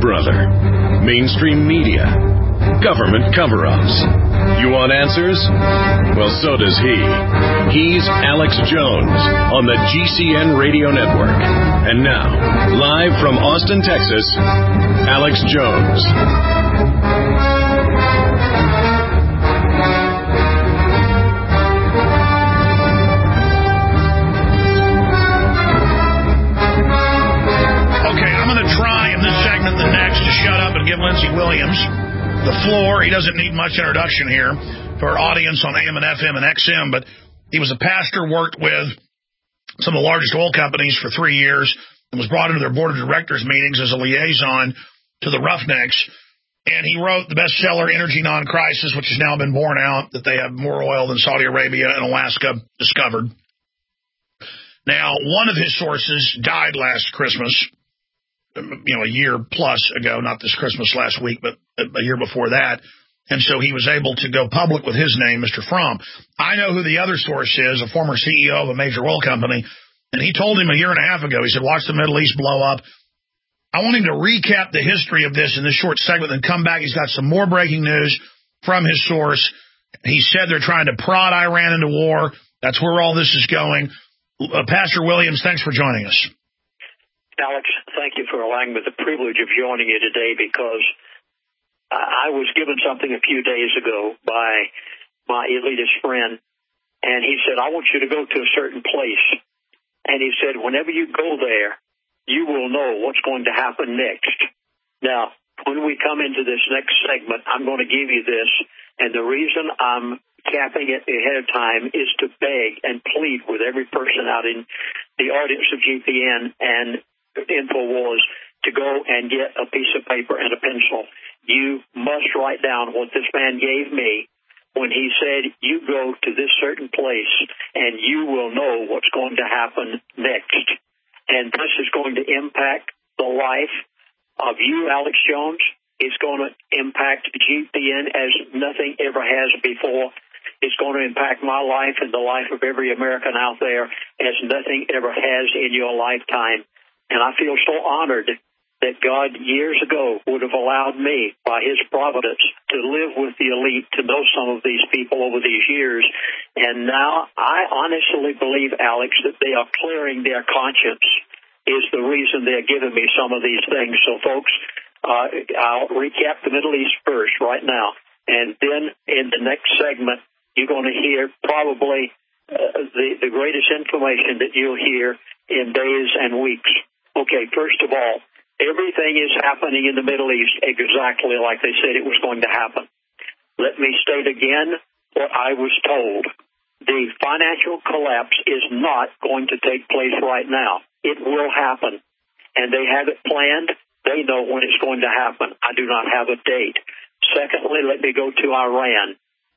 brother. Mainstream media. Government cover-ups. You want answers? Well, so does he. He's Alex Jones on the GCN Radio Network. And now, live from Austin, Texas, Alex Jones. Okay, I'm going to try in this segment, the next, to shut up and give Lindsey Williams the floor. He doesn't need much introduction here for our audience on AM and FM and XM, but he was a pastor, worked with some of the largest oil companies for 3 years, and was brought into their board of directors meetings as a liaison to the Roughnecks. And he wrote the bestseller Energy Non-Crisis, which has now been borne out that they have more oil than Saudi Arabia and Alaska discovered. Now, one of his sources died last Christmas, a year plus ago, not this Christmas last week, but a year before that. And so he was able to go public with his name, Mr. Fromm. I know who the other source is, a former CEO of a major oil company. And he told him a year and a half ago, he said, watch the Middle East blow up. I want him to recap the history of this in this short segment and come back. He's got some more breaking news from his source. He said they're trying to prod Iran into war. That's where all this is going. Pastor Williams, thanks for joining us. Alex, thank you for allowing me the privilege of joining you today, because I was given something a few days ago by my elitist friend, and he said, I want you to go to a certain place. And he said, whenever you go there, you will know what's going to happen next. Now, when we come into this next segment, I'm going to give you this, and the reason I'm capping it ahead of time is to beg and plead with every person out in the audience of GPN and InfoWars to go and get a piece of paper and a pencil. You must write down what this man gave me when he said, you go to this certain place and you will know what's going to happen next. And this is going to impact the life of you, Alex Jones. It's going to impact GPN as nothing ever has before. It's going to impact my life and the life of every American out there as nothing ever has in your lifetime. And I feel so honored that God years ago would have allowed me, by his providence, to live with the elite, to know some of these people over these years. And now I honestly believe, Alex, that they are clearing their conscience is the reason they're giving me some of these things. So, folks, I'll recap the Middle East first right now. And then in the next segment, you're going to hear probably the greatest information that you'll hear in days and weeks. Okay, first of all, everything is happening in the Middle East exactly like they said it was going to happen. Let me state again what I was told. The financial collapse is not going to take place right now. It will happen. And they have it planned. They know when it's going to happen. I do not have a date. Secondly, let me go to Iran.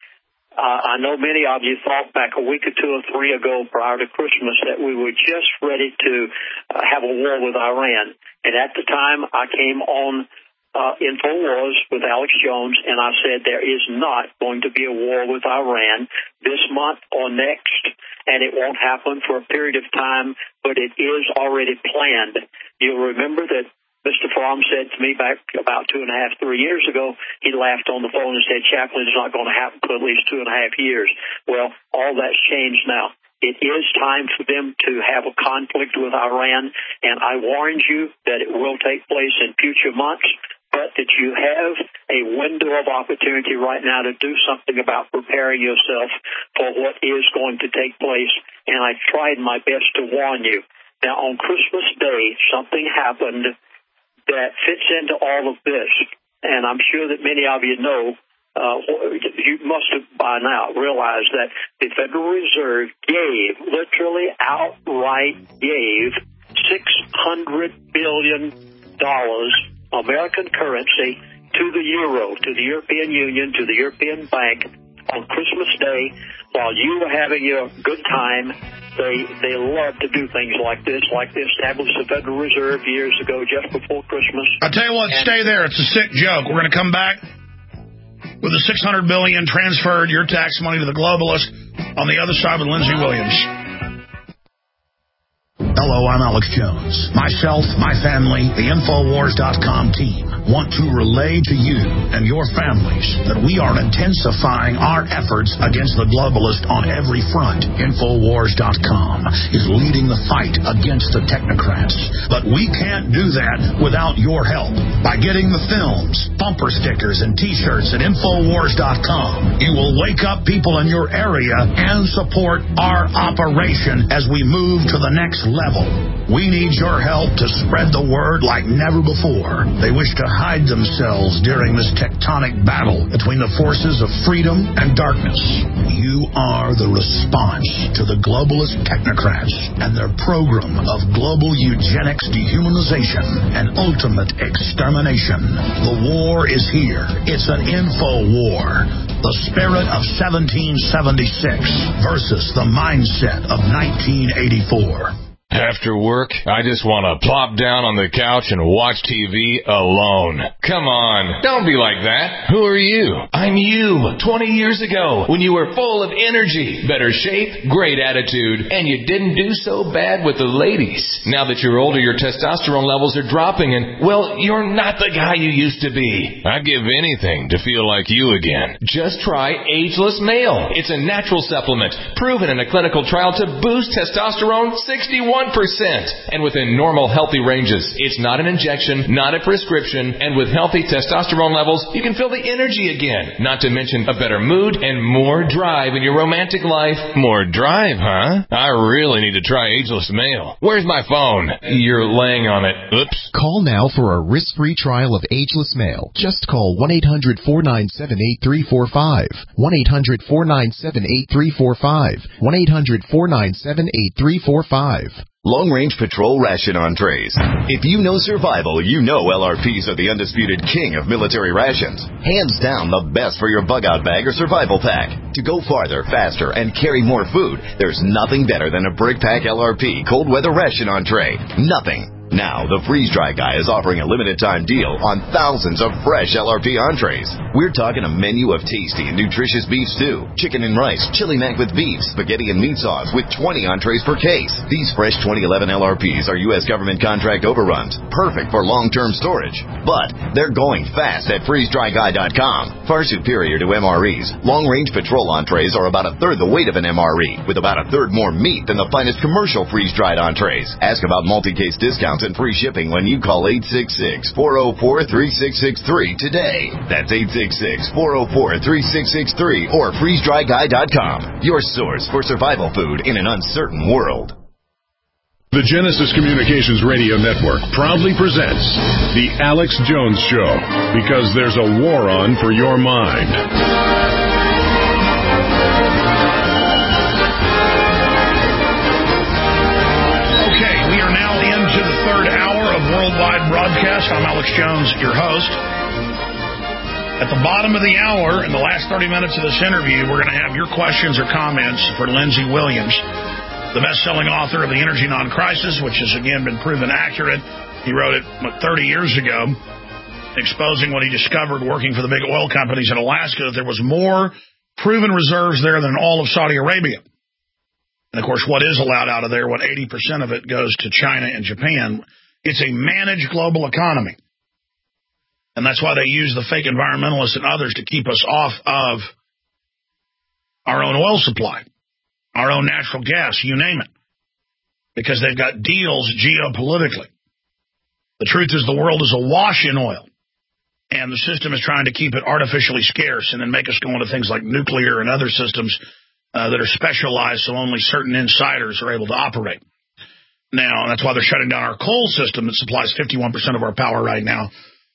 I know many of you thought back a week or two or three ago prior to Christmas that we were just ready to have a war with Iran. And at the time, I came on InfoWars with Alex Jones, and I said there is not going to be a war with Iran this month or next, and it won't happen for a period of time, but it is already planned. You'll remember that Mr. Fromm said to me back about 2.5, 3 years ago, he laughed on the phone and said, Chaplain, it's not going to happen for at least 2.5 years. Well, all that's changed now. It is time for them to have a conflict with Iran, and I warned you that it will take place in future months, but that you have a window of opportunity right now to do something about preparing yourself for what is going to take place, and I tried my best to warn you. Now, on Christmas Day, something happened that fits into all of this, and I'm sure that many of you know, you must have by now realized that the Federal Reserve literally outright gave $600 billion American currency to the euro, to the European Union, to the European Bank on Christmas Day while you were having your good time. They love to do things like this, like they established the Federal Reserve years ago, just before Christmas. I'll tell you what, stay there. It's a sick joke. We're going to come back with the $600 billion transferred, your tax money to the globalist, on the other side with Lindsey Williams. Hello, I'm Alex Jones. Myself, my family, the Infowars.com team want to relay to you and your families that we are intensifying our efforts against the globalist on every front. Infowars.com is leading the fight against the technocrats. But we can't do that without your help. By getting the films, bumper stickers, and T-shirts at Infowars.com, you will wake up people in your area and support our operation as we move to the next level. We need your help to spread the word like never before. They wish to hide themselves during this tectonic battle between the forces of freedom and darkness. You are the response to the globalist technocrats and their program of global eugenics, dehumanization, and ultimate extermination. The war is here. It's an info war. The spirit of 1776 versus the mindset of 1984. After work, I just want to plop down on the couch and watch TV alone. Come on, don't be like that. Who are you? I'm you 20 years ago when you were full of energy, better shape, great attitude, and you didn't do so bad with the ladies. Now that you're older, your testosterone levels are dropping and, well, you're not the guy you used to be. I'd give anything to feel like you again. Just try Ageless Male. It's a natural supplement proven in a clinical trial to boost testosterone 61%. And within normal, healthy ranges. It's not an injection, not a prescription, and with healthy testosterone levels, you can feel the energy again. Not to mention a better mood and more drive in your romantic life. More drive, huh? I really need to try Ageless Male. Where's my phone? You're laying on it. Oops. Call now for a risk-free trial of Ageless Male. Just call 1-800-497-8345. 1-800-497-8345. 1-800-497-8345. Long-range patrol ration entrees. If you know survival, you know LRPs are the undisputed king of military rations. Hands down the best for your bug-out bag or survival pack. To go farther, faster, and carry more food, there's nothing better than a BrickPack LRP cold weather ration entree. Nothing. Now, the Freeze Dry Guy is offering a limited-time deal on thousands of fresh LRP entrees. We're talking a menu of tasty and nutritious beef stew, chicken and rice, chili mac with beef, spaghetti and meat sauce with 20 entrees per case. These fresh 2011 LRPs are U.S. government contract overruns, perfect for long-term storage. But they're going fast at freezedryguy.com. Far superior to MREs, long-range patrol entrees are about a third the weight of an MRE, with about a third more meat than the finest commercial freeze-dried entrees. Ask about multi-case discounts and free shipping when you call 866-404-3663 today. That's 866-404-3663 or freezedryguy.com. Your source for survival food in an uncertain world. The Genesis Communications Radio Network proudly presents The Alex Jones Show, because there's a war on for your mind. Okay, we are now into the third hour of worldwide broadcast. I'm Alex Jones, your host. At the bottom of the hour, in the last 30 minutes of this interview, we're going to have your questions or comments for Lindsey Williams, the best-selling author of The Energy Non-Crisis, which has, again, been proven accurate. He wrote it 30 years ago, exposing what he discovered working for the big oil companies in Alaska, that there was more proven reserves there than all of Saudi Arabia. And, of course, what is allowed out of there, what 80% of it goes to China and Japan. It's a managed global economy. And that's why they use the fake environmentalists and others to keep us off of our own oil supply, our own natural gas, you name it, because they've got deals geopolitically. The truth is the world is awash in oil, and the system is trying to keep it artificially scarce and then make us go into things like nuclear and other systems that are specialized so only certain insiders are able to operate. Now, that's why they're shutting down our coal system that supplies 51% of our power right now.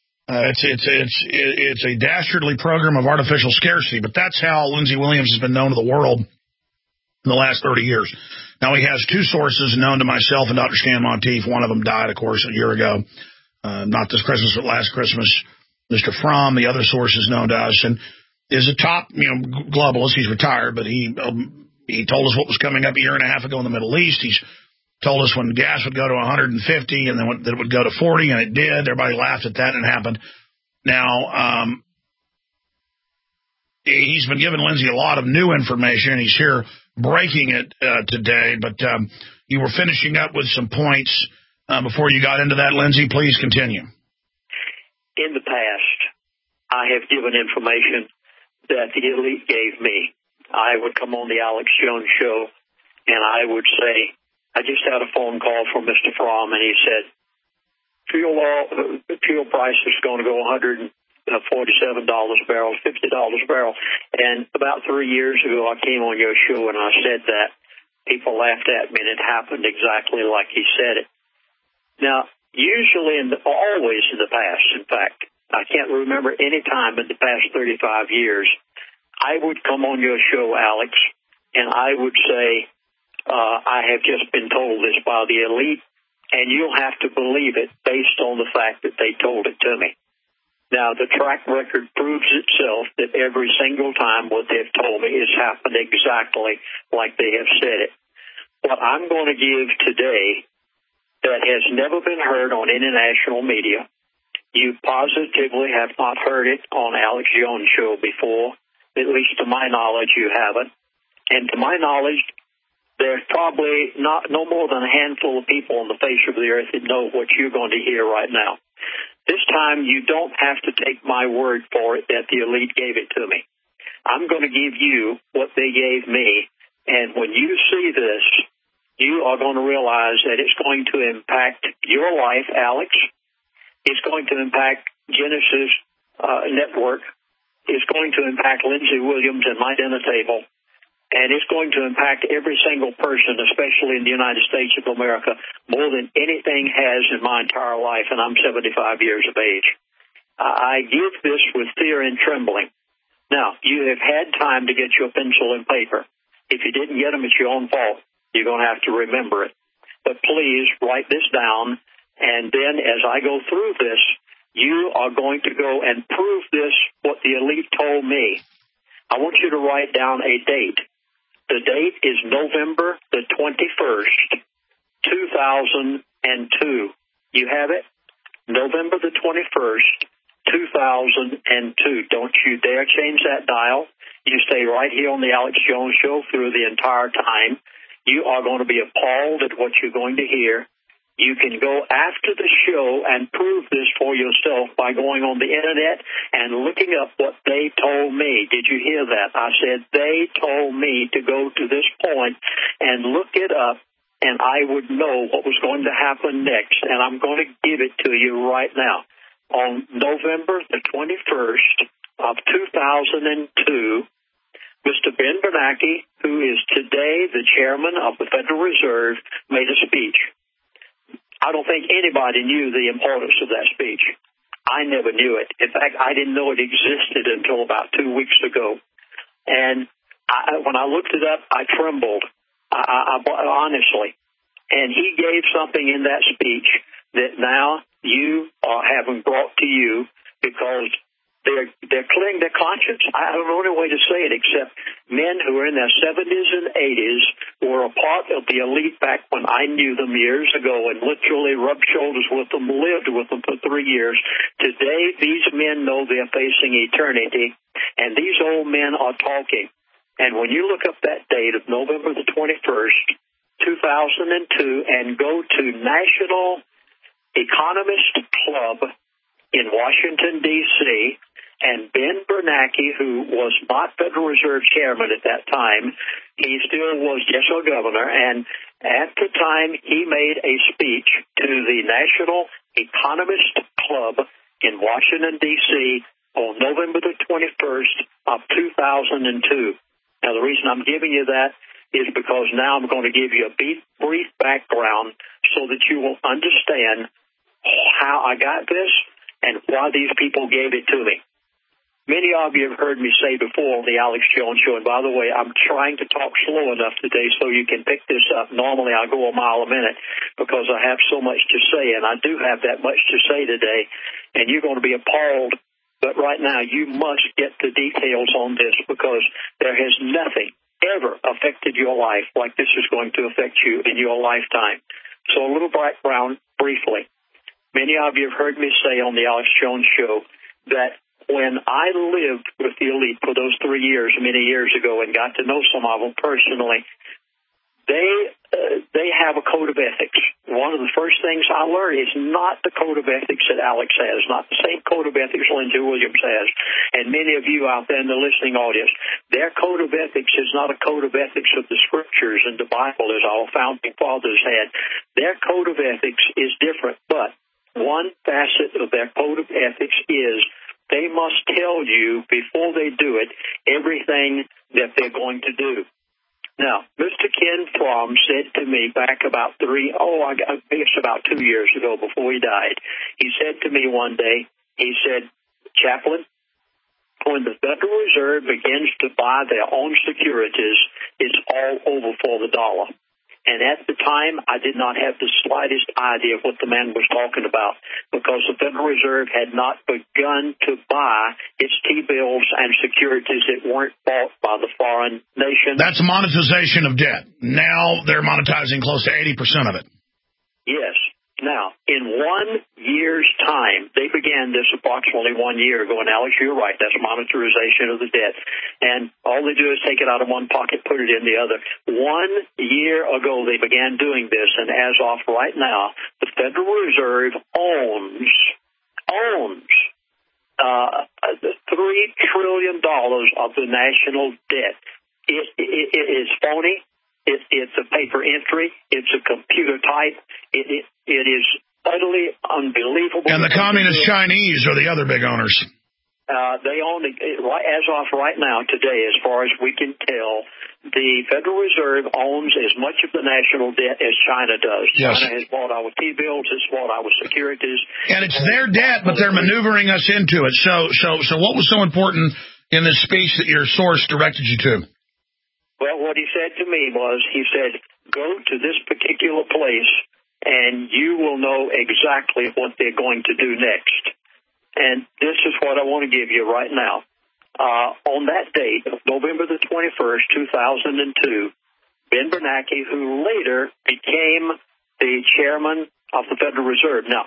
It's a dastardly program of artificial scarcity, but that's how Lindsey Williams has been known to the world in the last 30 years. Now, he has two sources known to myself and Dr. Stan Monteith. One of them died, of course, a year ago. Not this Christmas, but last Christmas. Mr. Fromm, the other source, is known to us and is a top, globalist. He's retired, but he told us what was coming up a year and a half ago in the Middle East. He's told us when gas would go to 150 and then that it would go to 40, and it did. Everybody laughed at that, and it happened. Now, He's been giving Lindsay a lot of new information. He's here breaking it today, but you were finishing up with some points before you got into that. Lindsay, please continue. In the past, I have given information that the elite gave me. I would come on the Alex Jones show, and I would say, I just had a phone call from Mr. Fromm, and he said, fuel price is going to go $147 a barrel, $50 a barrel. And about 3 years ago, I came on your show and I said that. People laughed at me, and it happened exactly like he said it. Now, usually, always in the past, in fact, I can't remember any time in the past 35 years, I would come on your show, Alex, and I would say, I have just been told this by the elite, and you'll have to believe it based on the fact that they told it to me. Now, the track record proves itself that every single time what they've told me has happened exactly like they have said it. What I'm going to give today that has never been heard on international media, you positively have not heard it on Alex Jones' show before, at least to my knowledge you haven't. And to my knowledge, there's probably no more than a handful of people on the face of the earth that know what you're going to hear right now. This time, you don't have to take my word for it that the elite gave it to me. I'm going to give you what they gave me, and when you see this, you are going to realize that it's going to impact your life, Alex. It's going to impact Genesis Network. It's going to impact Lindsey Williams and my dinner table. And it's going to impact every single person, especially in the United States of America, more than anything has in my entire life, and I'm 75 years of age. I give this with fear and trembling. Now, you have had time to get your pencil and paper. If you didn't get them, it's your own fault. You're going to have to remember it. But please write this down, and then as I go through this, you are going to go and prove this, what the elite told me. I want you to write down a date. The date is November the 21st, 2002. You have it? November the 21st, 2002. Don't you dare change that dial. You stay right here on the Alex Jones Show through the entire time. You are going to be appalled at what you're going to hear. You can go after the show and prove this for yourself by going on the Internet and looking up what they told me. Did you hear that? I said they told me to go to this point and look it up, and I would know what was going to happen next, and I'm going to give it to you right now. On November the 21st of 2002, Mr. Ben Bernanke, who is today the chairman of the Federal Reserve, made a speech. I don't think anybody knew the importance of that speech. I never knew it. In fact, I didn't know it existed until about 2 weeks ago. And when I looked it up, I trembled, honestly. And he gave something in that speech that now you are having brought to you because they're clearing their conscience. I don't know any way to say it except men who are in their 70s and 80s were a part of the elite back when I knew them years ago and literally rubbed shoulders with them, lived with them for 3 years. Today, these men know they're facing eternity, and these old men are talking. And when you look up that date of November the 21st, 2002, and go to National Economist Club in Washington, D.C., and Ben Bernanke, who was not Federal Reserve Chairman at that time, he still was just a governor, and at the time he made a speech to the National Economist Club in Washington, D.C. on November the 21st of 2002. Now, the reason I'm giving you that is because now I'm going to give you a brief background so that you will understand how I got this and why these people gave it to me. Many of you have heard me say before on the Alex Jones Show, and by the way, I'm trying to talk slow enough today so you can pick this up. Normally I go a mile a minute because I have so much to say, and I do have that much to say today, and you're going to be appalled. But right now you must get the details on this because there has nothing ever affected your life like this is going to affect you in your lifetime. So a little background briefly. Many of you have heard me say on the Alex Jones Show that when I lived with the elite for those 3 years, many years ago, and got to know some of them personally, they have a code of ethics. One of the first things I learned is not the code of ethics that Alex has, not the same code of ethics Lindsey Williams has, and many of you out there in the listening audience. Their code of ethics is not a code of ethics of the Scriptures and the Bible, as our founding fathers had. Their code of ethics is different, but one facet of their code of ethics is they must tell you before they do it everything that they're going to do. Now, Mr. Ken Fromm said to me back about I guess about 2 years ago before he died, he said to me one day, he said, Chaplain, when the Federal Reserve begins to buy their own securities, it's all over for the dollar. And at the time, I did not have the slightest idea of what the man was talking about, because the Federal Reserve had not begun to buy its T-bills and securities that weren't bought by the foreign nation. That's monetization of debt. Now they're monetizing close to 80% of it. Yes. Now, in 1 year's time, they began this approximately 1 year ago, and Alex, you're right, that's monetization of the debt. And all they do is take it out of one pocket, put it in the other. 1 year ago, they began doing this, and as of right now, the Federal Reserve owns $3 trillion of the national debt. It is phony. It's a paper entry. It's a computer type. It is utterly unbelievable. And the communist Chinese are the other big owners. They own, as of right now, today, as far as we can tell, the Federal Reserve owns as much of the national debt as China does. Yes. China has bought our T-bills, it's bought our securities. And it's their debt, but they're maneuvering us into it. So what was so important in this speech that your source directed you to? Well, what he said to me was, he said, go to this particular place and you will know exactly what they're going to do next. And this is what I want to give you right now. On that date, November the 21st, 2002, Ben Bernanke, who later became the chairman of the Federal Reserve. Now,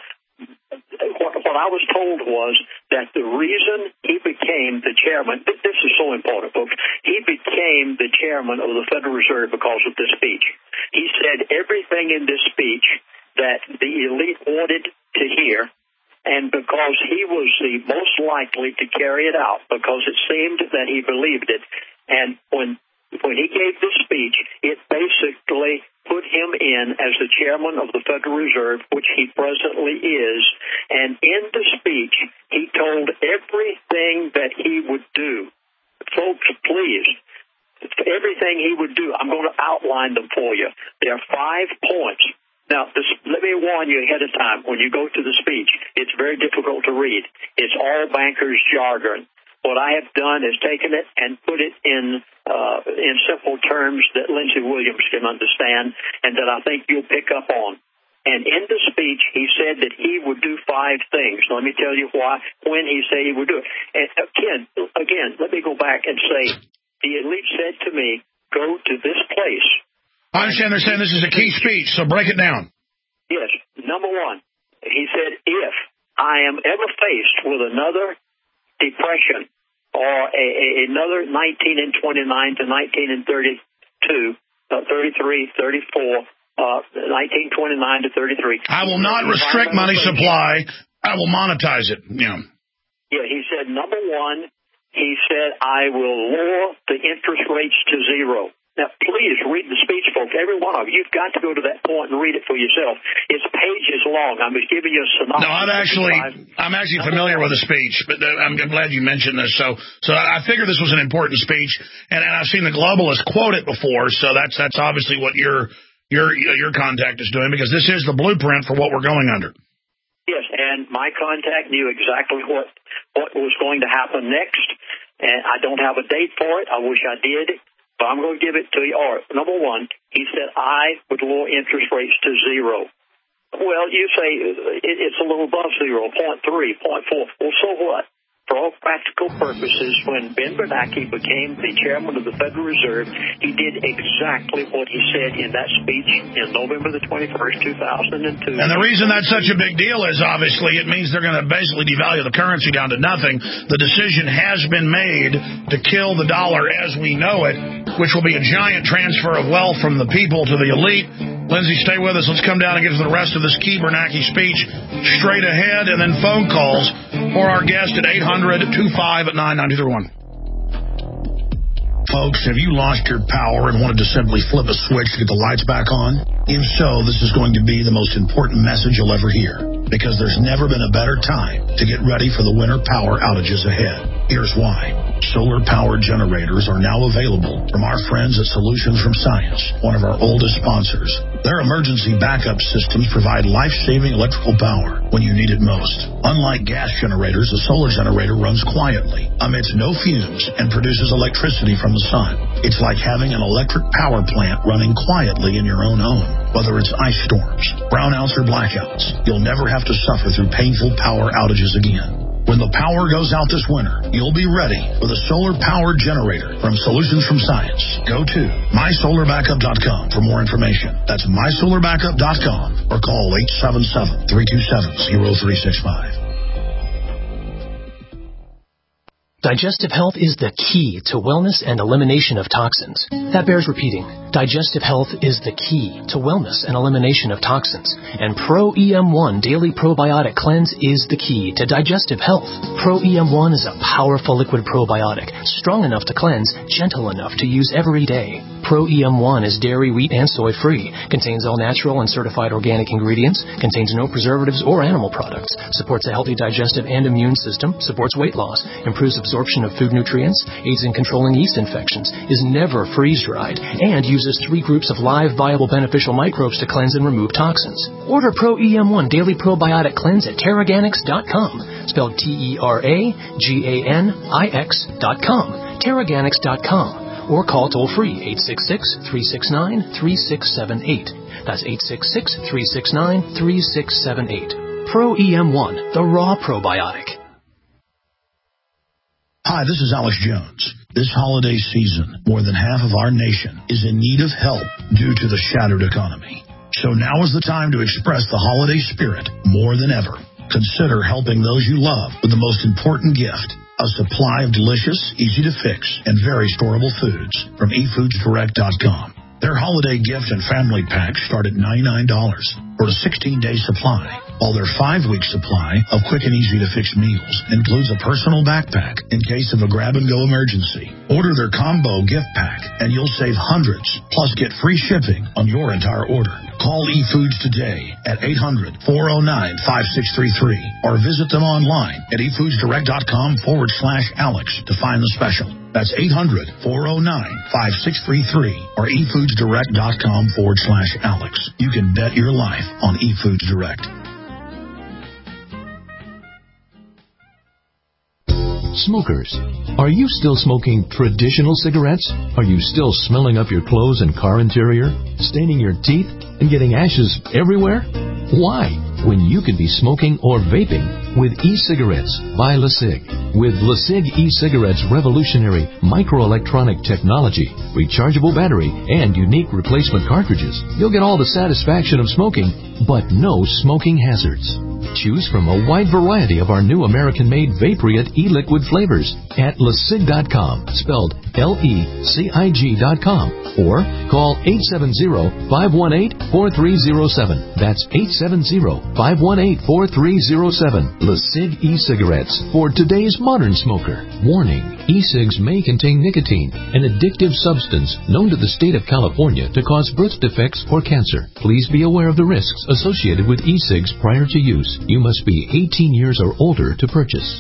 what I was told was that the reason he became the chairman, this is so important, folks, he became the chairman of the Federal Reserve because of this speech. He said everything in this speech that the elite wanted to hear, and because he was the most likely to carry it out, because it seemed that he believed it. And when he gave this speech, it basically put him in as the chairman of the Federal Reserve, which he presently is. And in the speech, he told everything that he would do. Folks, please, everything he would do, I'm going to outline them for you. There are 5 points. Now, let me warn you ahead of time. When you go to the speech, it's very difficult to read. It's all bankers' jargon. What I have done is taken it and put it in simple terms that Lindsey Williams can understand and that I think you'll pick up on. And in the speech, he said that he would do 5 things. Let me tell you why, when he said he would do it. And Ken, again, let me go back and say, the elite said to me, go to this place. I understand they're saying this is a key speech, so break it down. Yes. Number 1, he said, if I am ever faced with another depression or another 19 and 29 to 19 and 32, 33, 34, 1929 to 33. I will not restrict money supply. I will monetize it. Yeah, he said, number 1, he said, I will lower the interest rates to 0. Now, please read the speech, folks. Every one of you, you've got to go to that point and read it for yourself. It's pages long. I'm just giving you a synopsis. No, I'm actually familiar with the speech, but I'm glad you mentioned this. So I figured this was an important speech, and I've seen the globalists quote it before. So that's obviously what your contact is doing, because this is the blueprint for what we're going under. Yes, and my contact knew exactly what was going to happen next, and I don't have a date for it. I wish I did. But I'm going to give it to you. Number 1, he said, I would lower interest rates to 0. Well, you say it's a little above 0, 0.3, 0.4. Well, so what? For all practical purposes, when Ben Bernanke became the chairman of the Federal Reserve, he did exactly what he said in that speech in November the 21st, 2002. And the reason that's such a big deal is, obviously, it means they're going to basically devalue the currency down to nothing. The decision has been made to kill the dollar as we know it, which will be a giant transfer of wealth from the people to the elite. Lindsay, stay with us. Let's come down and get to the rest of this key Bernanke speech straight ahead, and then phone calls for our guest at 800-25-9931. Folks, have you lost your power and wanted to simply flip a switch to get the lights back on? If so, this is going to be the most important message you'll ever hear, because there's never been a better time to get ready for the winter power outages ahead. Here's why. Solar-powered generators are now available from our friends at Solutions from Science, one of our oldest sponsors. Their emergency backup systems provide life-saving electrical power when you need it most. Unlike gas generators, a solar generator runs quietly, emits no fumes, and produces electricity from the sun. It's like having an electric power plant running quietly in your own home. Whether it's ice storms, brownouts, or blackouts, you'll never have to suffer through painful power outages again. When the power goes out this winter, you'll be ready with a solar-powered generator from Solutions from Science. Go to mysolarbackup.com for more information. That's mysolarbackup.com or call 877-327-0365. Digestive health is the key to wellness and elimination of toxins. That bears repeating. Digestive health is the key to wellness and elimination of toxins. And Pro-EM1 Daily Probiotic Cleanse is the key to digestive health. Pro-EM1 is a powerful liquid probiotic, strong enough to cleanse, gentle enough to use every day. Pro-EM1 is dairy, wheat, and soy-free, contains all natural and certified organic ingredients, contains no preservatives or animal products, supports a healthy digestive and immune system, supports weight loss, improves absorption of food nutrients, aids in controlling yeast infections, is never freeze-dried, and uses 3 groups of live, viable, beneficial microbes to cleanse and remove toxins. Order Pro-EM1 Daily Probiotic Cleanse at Terraganix.com, spelled Terraganix.com, Terraganix.com. Or call toll-free 866-369-3678. That's 866-369-3678. Pro-EM1, the raw probiotic. Hi, this is Alex Jones. This holiday season, more than half of our nation is in need of help due to the shattered economy. So now is the time to express the holiday spirit more than ever. Consider helping those you love with the most important gift, a supply of delicious, easy-to-fix, and very storable foods from eFoodsDirect.com. Their holiday gift and family packs start at $99 for a 16-day supply, while their 5-week supply of quick and easy-to-fix meals includes a personal backpack in case of a grab-and-go emergency. Order their combo gift pack, and you'll save hundreds, plus get free shipping on your entire order. Call eFoods today at 800-409-5633 or visit them online at eFoodsDirect.com/Alex to find the special. That's 800-409-5633 or eFoodsDirect.com/Alex. You can bet your life on eFoods Direct. Smokers, are you still smoking traditional cigarettes? Are you still smelling up your clothes and car interior, staining your teeth, and getting ashes everywhere? Why, when you could be smoking or vaping with e-cigarettes by LeSig? With LeSig e-cigarettes' revolutionary microelectronic technology, rechargeable battery, and unique replacement cartridges, you'll get all the satisfaction of smoking, but no smoking hazards. Choose from a wide variety of our new American-made Vaporite e-liquid flavors at LeSig.com, spelled LECIG.com, or call 870-518-4307. That's 870-518-4307. LeSig e-cigarettes for today's modern smoker. Warning, e-cigs may contain nicotine, an addictive substance known to the state of California to cause birth defects or cancer. Please be aware of the risks associated with e-cigs prior to use. You must be 18 years or older to purchase.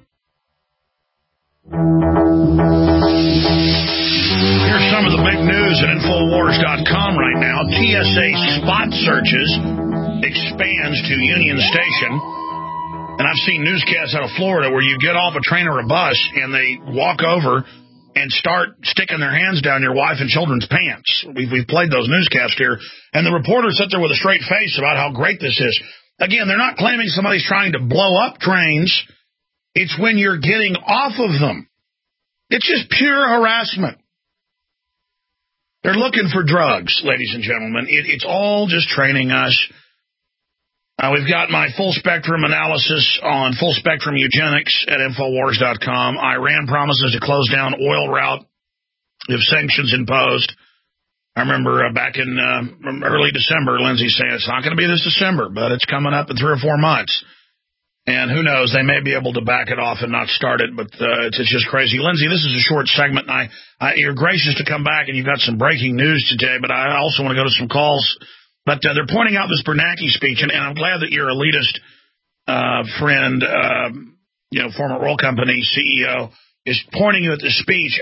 Here's some of the big news at Infowars.com right now. TSA spot searches expands to Union Station. And I've seen newscasts out of Florida where you get off a train or a bus and they walk over and start sticking their hands down your wife and children's pants. We've played those newscasts here. And the reporters sit there with a straight face about how great this is. Again, they're not claiming somebody's trying to blow up trains. It's when you're getting off of them. It's just pure harassment. They're looking for drugs, ladies and gentlemen. It's all just training us. We've got my full-spectrum analysis on full-spectrum eugenics at Infowars.com. Iran promises to close down oil route if sanctions imposed. I remember back in early December, Lindsay saying it's not going to be this December, but it's coming up in 3 or 4 months. And who knows, they may be able to back it off and not start it, but it's just crazy. Lindsay, this is a short segment, and you're gracious to come back, and you've got some breaking news today, but I also want to go to some calls. But they're pointing out this Bernanke speech, and I'm glad that your elitist friend, former oil company CEO, is pointing you at this speech.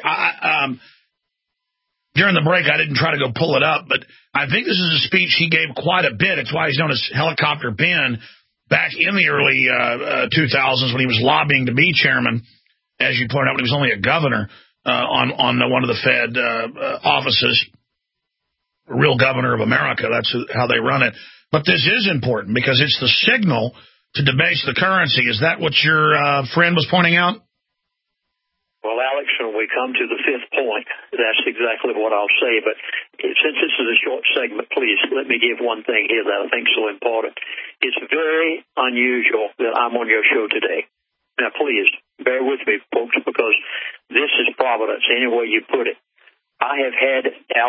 During the break, I didn't try to go pull it up, but I think this is a speech he gave quite a bit. It's why he's known as Helicopter Ben. Back in the early 2000s when he was lobbying to be chairman, as you pointed out, when he was only a governor on one of the Fed offices, real governor of America. That's how they run it. But this is important because it's the signal to debase the currency. Is that what your friend was pointing out? Well, Alex, when we come to the fifth point, that's exactly what I'll say. But since this is a short segment, please let me give one thing here that I think is so important. It's very unusual that I'm on your show today. Now, please bear with me, folks, because this is Providence, any way you put it. I have had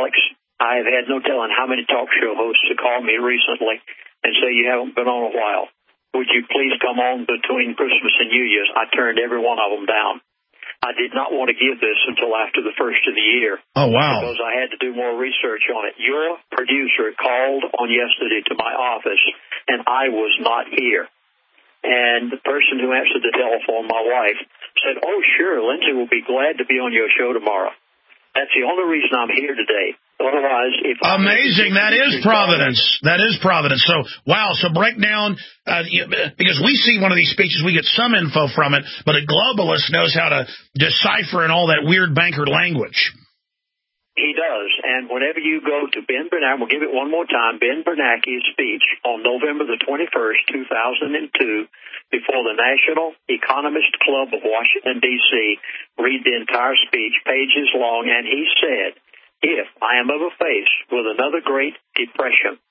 no telling how many talk show hosts to call me recently and say you haven't been on a while. Would you please come on between Christmas and New Year's? I turned every one of them down. I did not want to give this until after the first of the year. Oh, wow. Because I had to do more research on it. Your producer called on yesterday to my office, and I was not here. And the person who answered the telephone, my wife, said, oh, sure, Lindsay will be glad to be on your show tomorrow. That's the only reason I'm here today. Otherwise, amazing. That is Providence. That is Providence. So, wow. So break down, because we see one of these speeches, we get some info from it, but a globalist knows how to decipher and all that weird banker language. He does. And whenever you go to Ben Bernanke, we'll give it one more time, Ben Bernanke's speech on November the 21st, 2002, before the National Economist Club of Washington, D.C., read the entire speech, pages long, and he said, if I am ever faced with another Great Depression,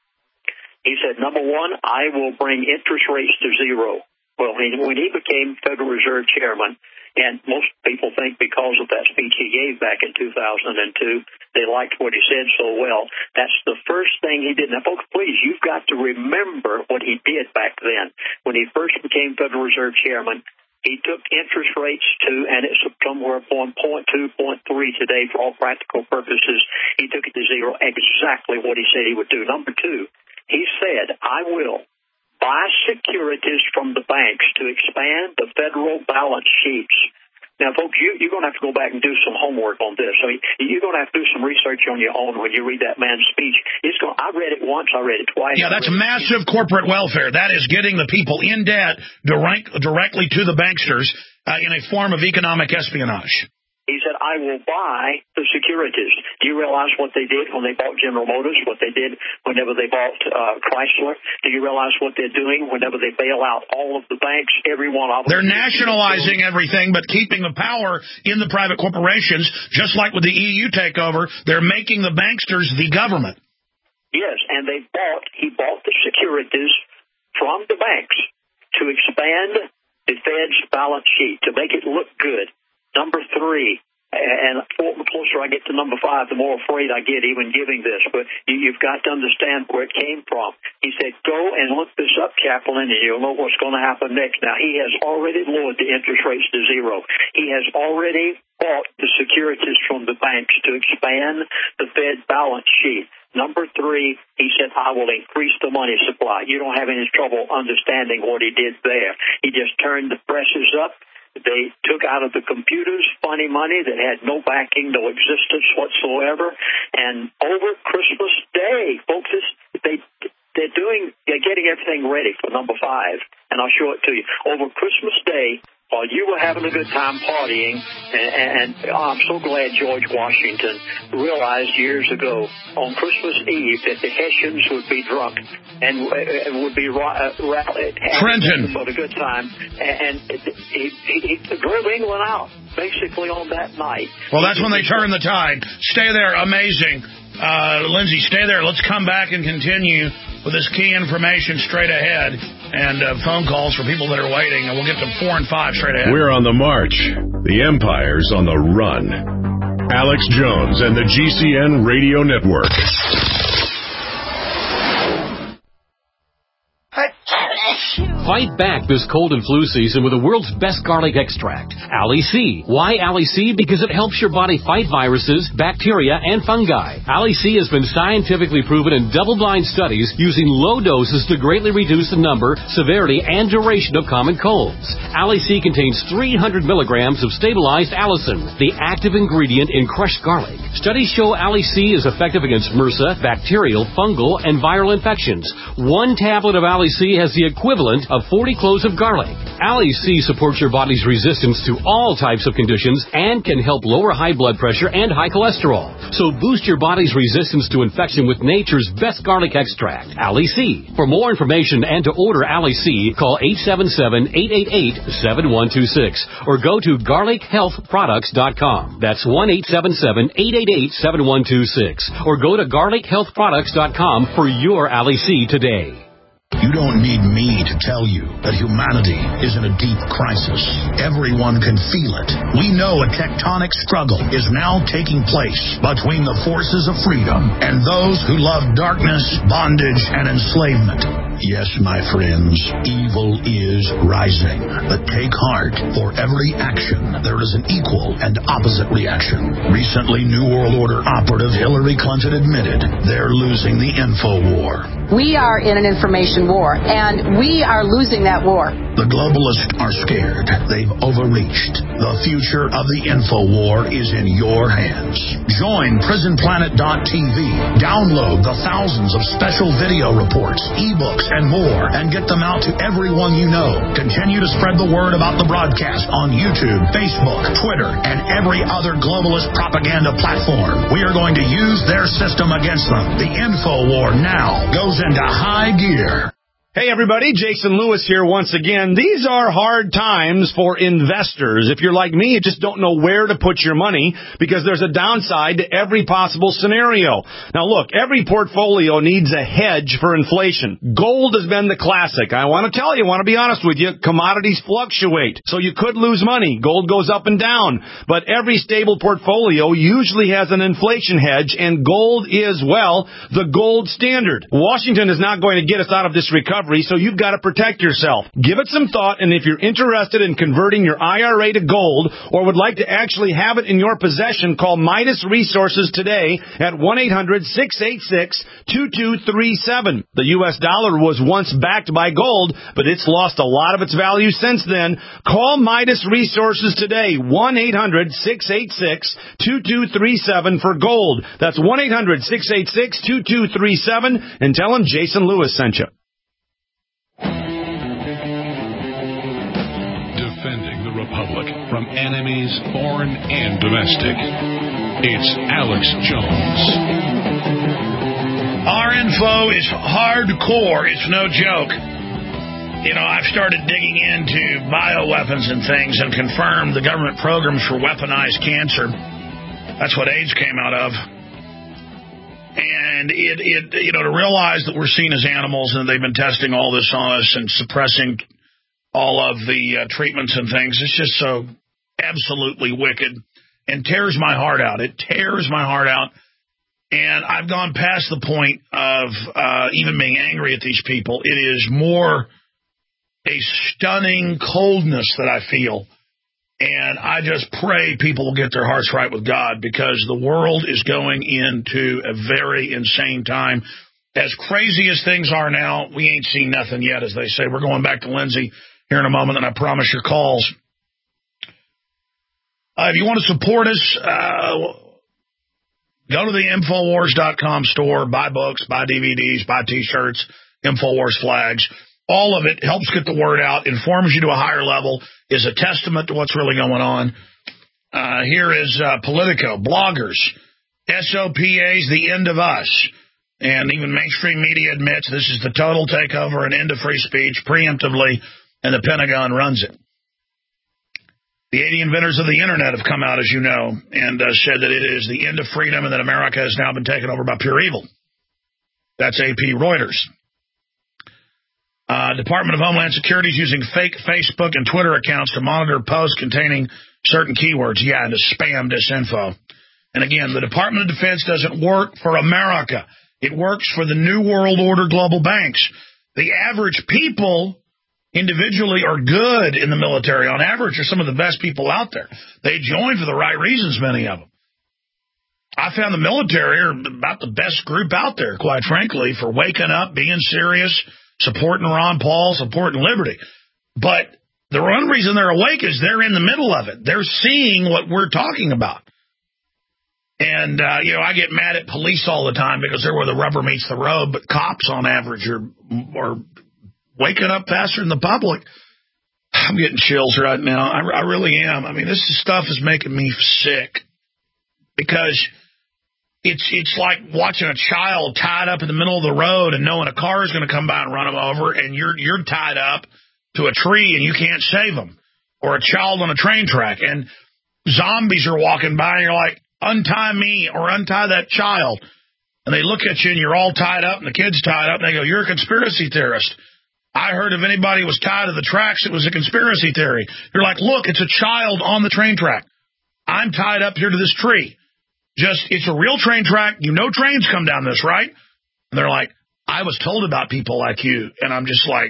he said, number one, I will bring interest rates to zero. Well, when he became Federal Reserve Chairman, and most people think because of that speech he gave back in 2002, they liked what he said so well. That's the first thing he did. Now, folks, please, you've got to remember what he did back then. When he first became Federal Reserve Chairman, he took interest rates to, and it's somewhere upon 0.2, 0.3 today for all practical purposes. He took it to zero, exactly what he said he would do. Number two, he said, I will buy securities from the banks to expand the federal balance sheets. Now, folks, you're going to have to go back and do some homework on this. I mean, you're going to have to do some research on your own when you read that man's speech. I read it once, I read it twice. Yeah, that's massive corporate welfare. That is getting the people in debt directly to the banksters in a form of economic espionage. He said, I will buy the securities. Do you realize what they did when they bought General Motors, what they did whenever they bought Chrysler? Do you realize what they're doing whenever they bail out all of the banks, every one of them? They're nationalizing everything but keeping the power in the private corporations, just like with the EU takeover. They're making the banksters the government. Yes, and he bought the securities from the banks to expand the Fed's balance sheet, to make it look good. Number three, and the closer I get to number five, the more afraid I get even giving this. But you've got to understand where it came from. He said, go and look this up, Chaplain, and you'll know what's going to happen next. Now, he has already lowered the interest rates to zero. He has already bought the securities from the banks to expand the Fed balance sheet. Number three, he said, I will increase the money supply. You don't have any trouble understanding what he did there. He just turned the presses up. They took out of the computers funny money that had no backing, no existence whatsoever. And over Christmas Day, folks, they're getting everything ready for number five. And I'll show it to you. Over Christmas Day, while you were having a good time partying, and I'm so glad George Washington realized years ago on Christmas Eve that the Hessians would be drunk and would be rallied Trenton for a good time, and he drove England out basically on that night. Well, that's when they turned the tide. Stay there. Amazing. Lindsay, stay there. Let's come back and continue with this key information straight ahead and phone calls for people that are waiting. And we'll get to 4 and 5 straight ahead. We're on the march. The empire's on the run. Alex Jones and the GCN Radio Network. Fight back this cold and flu season with the world's best garlic extract, Ali C. Why Ali C? Because it helps your body fight viruses, bacteria, and fungi. Ali C has been scientifically proven in double-blind studies using low doses to greatly reduce the number, severity, and duration of common colds. Ali C contains 300 milligrams of stabilized allicin, the active ingredient in crushed garlic. Studies show Ali C is effective against MRSA, bacterial, fungal, and viral infections. 1 tablet of Ali C has the equivalent of 40 cloves of garlic. Ali C supports your body's resistance to all types of conditions and can help lower high blood pressure and high cholesterol. So boost your body's resistance to infection with nature's best garlic extract, Ali C. For more information and to order Ali C, call 877-888-7126 or go to garlichealthproducts.com. That's 1-877-888-7126 or go to garlichealthproducts.com for your Ali C today. You don't need me to tell you that humanity is in a deep crisis. Everyone can feel it. We know a tectonic struggle is now taking place between the forces of freedom and those who love darkness, bondage, and enslavement. Yes, my friends, evil is rising. But take heart. For every action, there is an equal and opposite reaction. Recently, New World Order operative Hillary Clinton admitted they're losing the info war. We are in an information war, and we are losing that war. The globalists are scared. They've overreached. The future of the info war is in your hands. Join PrisonPlanet.tv. Download the thousands of special video reports, ebooks, and more, and get them out to everyone you know. Continue to spread the word about the broadcast on YouTube, Facebook, Twitter, and every other globalist propaganda platform. We are going to use their system against them. The info war now goes into high gear. Hey everybody, Jason Lewis here once again. These are hard times for investors. If you're like me, you just don't know where to put your money because there's a downside to every possible scenario. Now look, every portfolio needs a hedge for inflation. Gold has been the classic. I want to be honest with you, commodities fluctuate, so you could lose money. Gold goes up and down, but every stable portfolio usually has an inflation hedge, and gold is, well, the gold standard. Washington is not going to get us out of this recovery, so you've got to protect yourself. Give it some thought, and if you're interested in converting your IRA to gold or would like to actually have it in your possession, call Midas Resources today at 1-800-686-2237. The U.S. dollar was once backed by gold, but it's lost a lot of its value since then. Call Midas Resources today, 1-800-686-2237 for gold. That's 1-800-686-2237, and tell them Jason Lewis sent you. Defending the Republic from enemies, foreign and domestic. It's Alex Jones. Our info is hardcore. It's no joke. You know, I've started digging into bioweapons and things and confirmed the government programs for weaponized cancer. That's what AIDS came out of. And to realize that we're seen as animals and they've been testing all this on us and suppressing all of the treatments and things, it's just so absolutely wicked and tears my heart out. It tears my heart out. And I've gone past the point of even being angry at these people. It is more a stunning coldness that I feel. And I just pray people will get their hearts right with God, because the world is going into a very insane time. As crazy as things are now, we ain't seen nothing yet, as they say. We're going back to Lindsay here in a moment, and I promise your calls. If you want to support us, go to the Infowars.com store, buy books, buy DVDs, buy T-shirts, Infowars flags. All of it helps get the word out, informs you to a higher level, is a testament to what's really going on. Here is Politico, bloggers, SOPA's the end of us. And even mainstream media admits this is the total takeover and end of free speech preemptively, and the Pentagon runs it. The 80 inventors of the Internet have come out, as you know, and said that it is the end of freedom and that America has now been taken over by pure evil. That's AP Reuters. Department of Homeland Security is using fake Facebook and Twitter accounts to monitor posts containing certain keywords. Yeah, and to spam disinfo. And again, the Department of Defense doesn't work for America. It works for the New World Order global banks. The average people individually are good in the military. On average, are some of the best people out there. They join for the right reasons, many of them. I found the military are about the best group out there, quite frankly, for waking up, being serious, supporting Ron Paul, supporting liberty. But the one reason they're awake is they're in the middle of it. They're seeing what we're talking about. And, I get mad at police all the time because they're where the rubber meets the road, but cops on average are waking up faster than the public. I'm getting chills right now. I really am. I mean, this stuff is making me sick because it's like watching a child tied up in the middle of the road and knowing a car is going to come by and run them over, and you're tied up to a tree and you can't save them, or a child on a train track and zombies are walking by and you're like, untie me or untie that child. And they look at you and you're all tied up and the kid's tied up and they go, you're a conspiracy theorist. I heard if anybody was tied to the tracks, it was a conspiracy theory. You're like, look, it's a child on the train track. I'm tied up here to this tree. It's a real train track. You know trains come down this, right? And they're like, I was told about people like you. And I'm just like,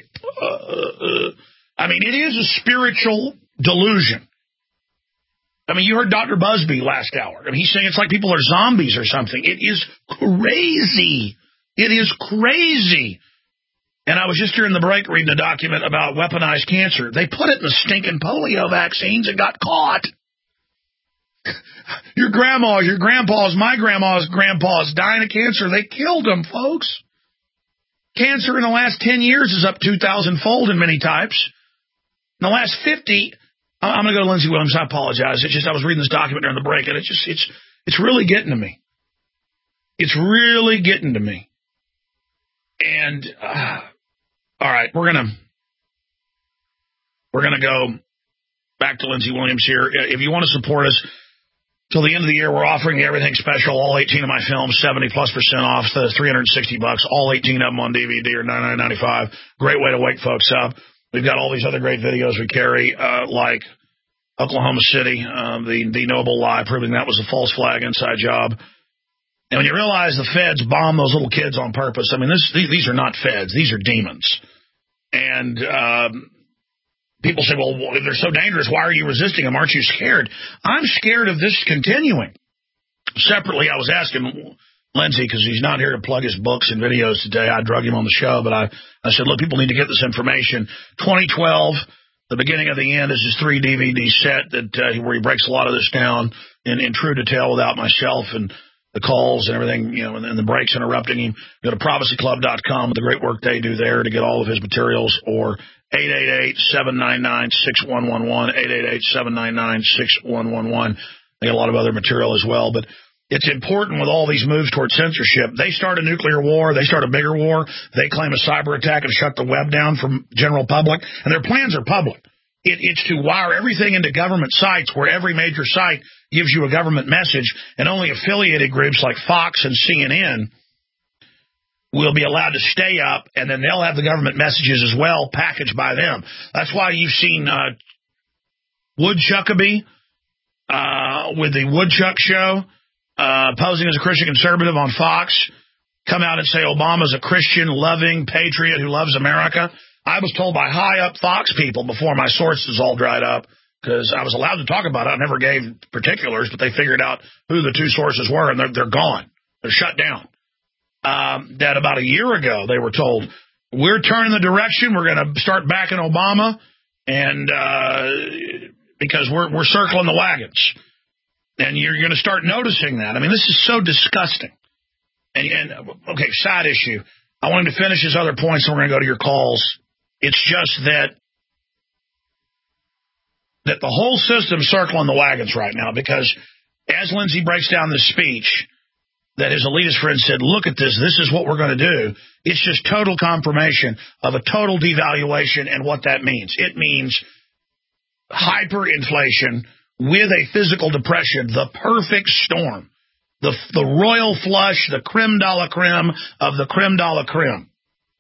I mean, it is a spiritual delusion. I mean, you heard Dr. Busby last hour. I mean, he's saying it's like people are zombies or something. It is crazy. It is crazy. And I was just here in the break reading a document about weaponized cancer. They put it in the stinking polio vaccines and got caught. Your grandmas, your grandpas, my grandma's grandpas dying of cancer. They killed them, folks. Cancer in the last 10 years is up 2,000-fold in many types. In the last 50, I'm going to go to Lindsey Williams. I apologize. It's just I was reading this document during the break, and it's really getting to me. It's really getting to me. And all right, we're gonna go back to Lindsey Williams here. If you want to support us till the end of the year, we're offering everything special. All 18 of my films, 70+% off. The $360. All 18 of them on DVD or $99.95. Great way to wake folks up. We've got all these other great videos we carry, like Oklahoma City, the Noble lie, proving that was a false flag inside job. And when you realize the feds bomb those little kids on purpose, I mean, these are not feds. These are demons. And people say, well, if they're so dangerous, why are you resisting them? Aren't you scared? I'm scared of this continuing. Separately, I was asking Lindsey, because he's not here to plug his books and videos today. I drug him on the show, but I said, look, people need to get this information. 2012, the beginning of the end, is his 3 DVD set where he breaks a lot of this down in true detail without myself and the calls and everything, and the breaks interrupting him. Go to prophecyclub.com with the great work they do there to get all of his materials, or 888-799-6111, 888-799-6111. They got a lot of other material as well, but it's important with all these moves towards censorship. They start a nuclear war. They start a bigger war. They claim a cyber attack and shut the web down from general public, and their plans are public. It's to wire everything into government sites where every major site gives you a government message, and only affiliated groups like Fox and CNN will be allowed to stay up, and then they'll have the government messages as well packaged by them. That's why you've seen Woodchuckabee with the Woodchuck Show, posing as a Christian conservative on Fox, come out and say Obama's a Christian, loving patriot who loves America. I was told by high-up Fox people before my sources all dried up, because I was allowed to talk about it. I never gave particulars, but they figured out who the 2 sources were, and they're gone. They're shut down. That about a year ago, they were told, we're turning the direction. We're going to start backing Obama, and because we're circling the wagons. And you're going to start noticing that. I mean, this is so disgusting. And okay, side issue. I want him to finish his other points, and we're going to go to your calls. It's just that the whole system's circling the wagons right now, because as Lindsey breaks down this speech that his elitist friend said, look at this is what we're going to do, it's just total confirmation of a total devaluation and what that means. It means hyperinflation with a physical depression, the perfect storm, the royal flush, the creme de la creme of the creme de la creme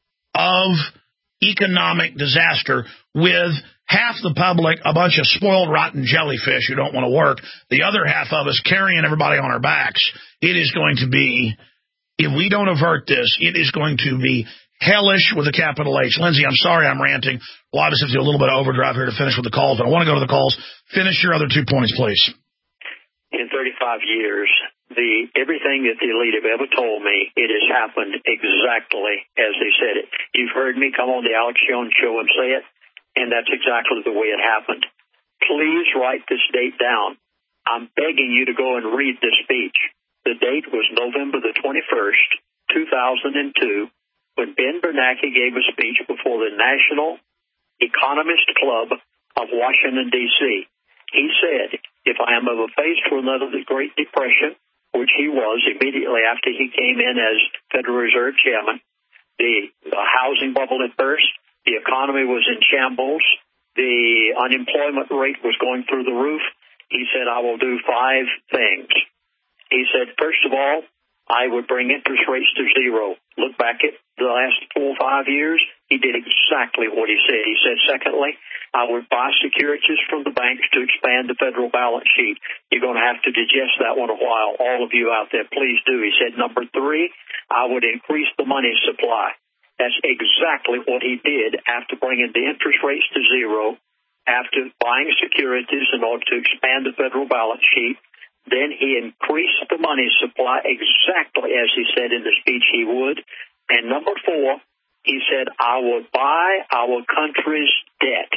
of economic disaster, with half the public a bunch of spoiled, rotten jellyfish who don't want to work, the other half of us carrying everybody on our backs. It is going to be, if we don't avert this, it is going to be hellish with a capital H. Lindsey, I'm sorry I'm ranting. Well, obviously, a little bit of overdrive here to finish with the calls, but I want to go to the calls. Finish your other 2 points, please. In 35 years, everything that the elite have ever told me, it has happened exactly as they said it. You've heard me come on the Alex Jones Show and say it, and that's exactly the way it happened. Please write this date down. I'm begging you to go and read this speech. The date was November the 21st, 2002, when Ben Bernanke gave a speech before the National Economist Club of Washington, D.C. He said, if I am ever faced with another Great Depression, which he was immediately after he came in as Federal Reserve Chairman, the housing bubble had burst, the economy was in shambles, the unemployment rate was going through the roof. He said, I will do 5 things. He said, first of all, I would bring interest rates to zero. Look back at the last 4 or 5 years, he did exactly what he said. He said, secondly, I would buy securities from the banks to expand the federal balance sheet. You're going to have to digest that one a while. All of you out there, please do. He said, number 3, I would increase the money supply. That's exactly what he did after bringing the interest rates to zero, after buying securities in order to expand the federal balance sheet. Then he increased the money supply exactly as he said in the speech he would. And number 4, he said, I will buy our country's debt.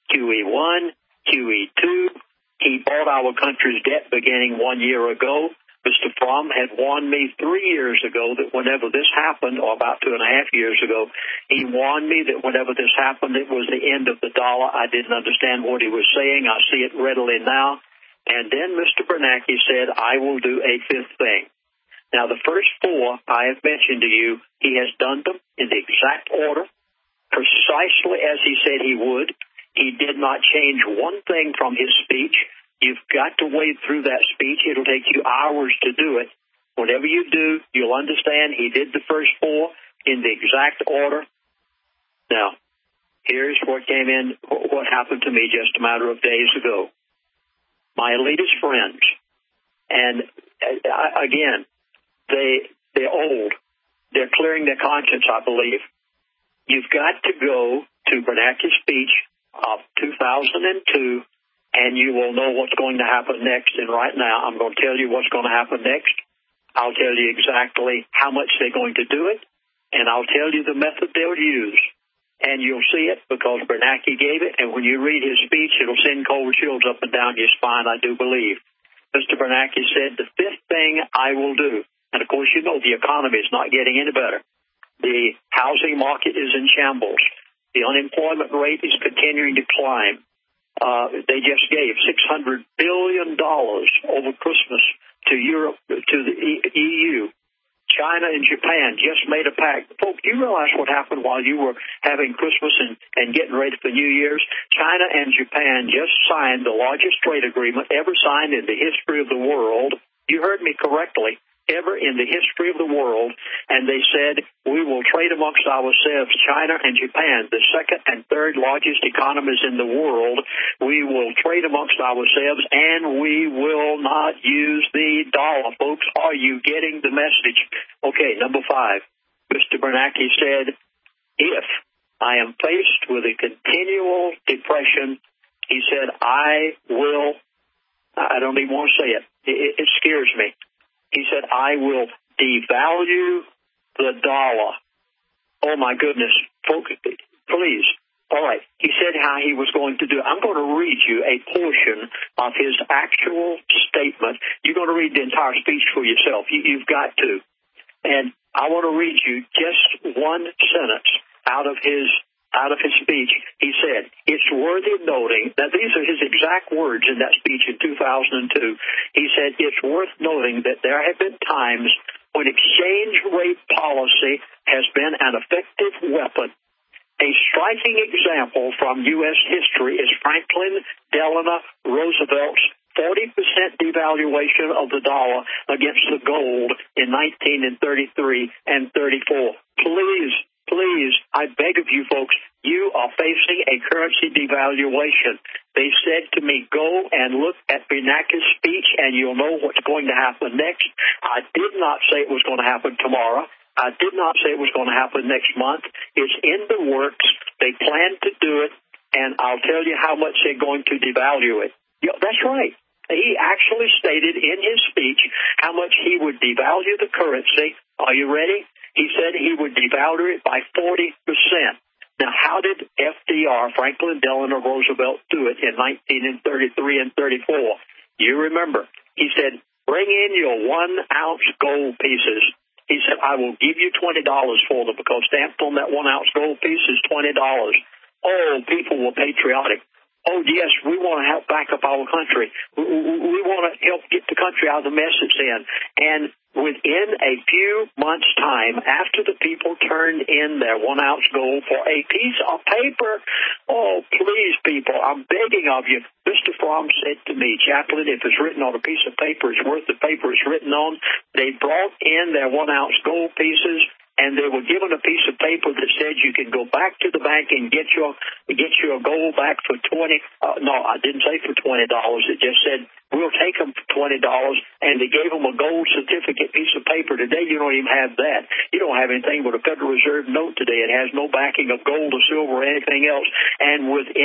QE1, QE2. He bought our country's debt beginning 1 year ago. Mr. Fromm had warned me 3 years ago that whenever this happened, or about 2.5 years ago, he warned me that whenever this happened, it was the end of the dollar. I didn't understand what he was saying. I see it readily now. And then Mr. Bernanke said, I will do a 5th thing. Now, the first 4 I have mentioned to you, he has done them in the exact order, precisely as he said he would. He did not change one thing from his speech. You've got to wade through that speech. It'll take you hours to do it. Whenever you do, you'll understand he did the first 4 in the exact order. Now, here's what happened to me just a matter of days ago. My elitist friends, and again, they're old. They're clearing their conscience, I believe. You've got to go to Bernanke's speech of 2002, and you will know what's going to happen next. And right now, I'm going to tell you what's going to happen next. I'll tell you exactly how much they're going to do it, and I'll tell you the method they'll use. And you'll see it because Bernanke gave it, and when you read his speech, it'll send cold chills up and down your spine, I do believe. Mr. Bernanke said, the 5th thing I will do, and of course you know the economy is not getting any better. The housing market is in shambles. The unemployment rate is continuing to climb. They just gave $600 billion over Christmas to Europe, to the EU. China and Japan just made a pact. Folks, you realize what happened while you were having Christmas and getting ready for New Year's? China and Japan just signed the largest trade agreement ever signed in the history of the world. You heard me correctly. Ever in the history of the world, and they said, we will trade amongst ourselves, China and Japan, the 2nd and 3rd largest economies in the world. We will trade amongst ourselves, and we will not use the dollar. Folks, are you getting the message? Okay, number 5. Mr. Bernanke said, if I am faced with a continual depression, he said, I don't even want to say it. It scares me. He said, I will devalue the dollar. Oh, my goodness. Folks, please. All right. He said how he was going to do it. I'm going to read you a portion of his actual statement. You're going to read the entire speech for yourself. You've got to. And I want to read you just one sentence out of his out of his speech, he said, it's worthy of noting, that these are his exact words in that speech in 2002. He said, it's worth noting that there have been times when exchange rate policy has been an effective weapon. A striking example from U.S. history is Franklin Delano Roosevelt's 40% devaluation of the dollar against the gold in 1933 and 34. Please, I beg of you folks, you are facing a currency devaluation. They said to me, go and look at Bernanke's speech and you'll know what's going to happen next. I did not say it was going to happen tomorrow. I did not say it was going to happen next month. It's in the works. They plan to do it, and I'll tell you how much they're going to devalue it. Yeah, that's right. He actually stated in his speech how much he would devalue the currency. Are you ready? He said he would devalue it by 40%. Now, how did FDR, Franklin Delano Roosevelt, do it in 1933 and 34? You remember. He said, bring in your 1-ounce gold pieces. He said, I will give you $20 for them because stamped on that 1-ounce gold piece is $20. Oh, people were patriotic. Oh, yes, we want to help back up our country. We want to help get the country out of the mess it's in. And within a few months' time, after the people turned in their 1-ounce gold for a piece of paper, oh, please, people, I'm begging of you. Mr. Fromm said to me, Chaplain, if it's written on a piece of paper, it's worth the paper it's written on. They brought in their 1-ounce gold pieces, and they were given a piece of paper that said you can go back to the bank and get your gold back for $20. No, I didn't say for $20. It just said we'll take them for $20, and they gave them a gold certificate piece of paper. Today, you don't even have that. You don't have anything but a Federal Reserve note today. It has no backing of gold or silver or anything else. And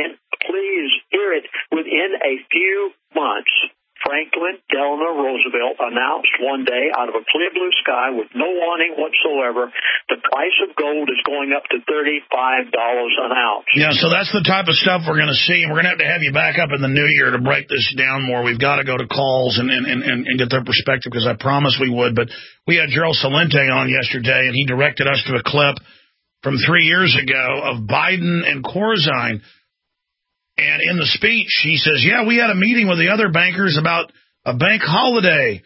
please hear it, within a few months, Franklin Delano Roosevelt announced one day out of a clear blue sky with no warning whatsoever, the price of gold is going up to $35 an ounce. Yeah, so that's the type of stuff we're going to see, and we're going to have you back up in the new year to break this down more. We've got to go to calls and get their perspective because I promised we would. But we had Gerald Celente on yesterday, and he directed us to a clip from 3 years ago of Biden and Corzine. And in the speech, he says, yeah, we had a meeting with the other bankers about a bank holiday.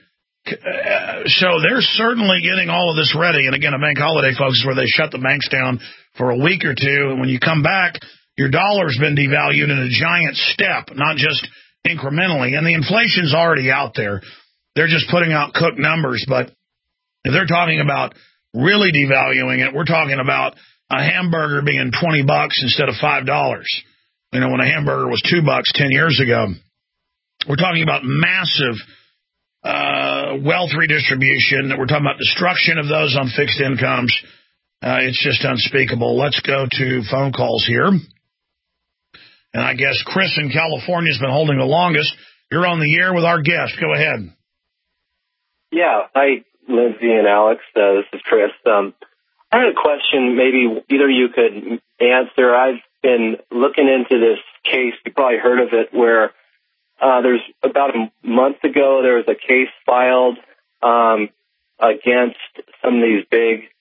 So they're certainly getting all of this ready. And again, a bank holiday, folks, is where they shut the banks down for a week or two. And when you come back, your dollar's been devalued in a giant step, not just incrementally. And the inflation's already out there. They're just putting out cooked numbers. But if they're talking about really devaluing it, we're talking about a hamburger being $20 instead of $5. You know, when a hamburger was $2 10 years ago, we're talking about massive wealth redistribution. We're talking about destruction of those on fixed incomes. It's just unspeakable. Let's go to phone calls here. And I guess Chris in California has been holding the longest. You're on the air with our guest. Go ahead. Yeah. Hi, Lindsay and Alex. This is Chris. I had a question maybe either you could answer. I've been looking into this case. You probably heard of it, where there's about a month ago there was a case filed against some of these big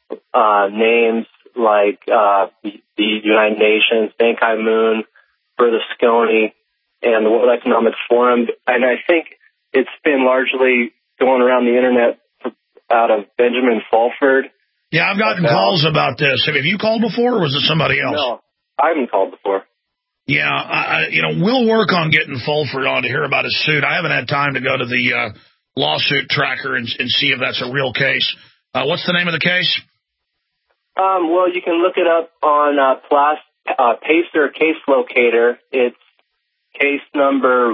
names like the United Nations, Ban Ki-moon, Berlusconi, and the World Economic Forum. And I think it's been largely going around the internet out of Benjamin Fulford. Yeah, I've gotten calls about this. Have you called before, or was it somebody else? No, I haven't called before. Yeah, we'll work on getting Fulford on to hear about his suit. I haven't had time to go to the lawsuit tracker and see if that's a real case. What's the name of the case? Well, you can look it up on Pacer Case Locator. It's case number